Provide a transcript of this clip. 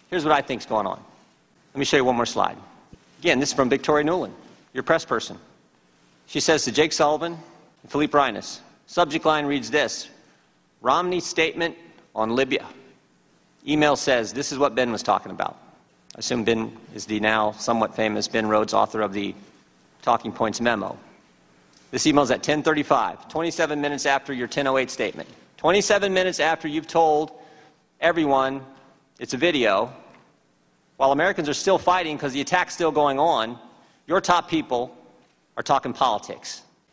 Here's what I think's going on. Let me show you one more slide. Again, this is from Victoria Nuland, your press person. She says to Jake Sullivan and Philippe Reines, subject line reads this: Romney's statement on Libya. Email says, this is what Ben was talking about. I assume Ben is the now somewhat famous Ben Rhodes, author of the Talking Points memo. This email is at 10:35, 27 minutes after your 10:08 statement. 27 minutes after you've told everyone it's a video, while Americans are still fighting because the attack's still going on, your top people are talking politics.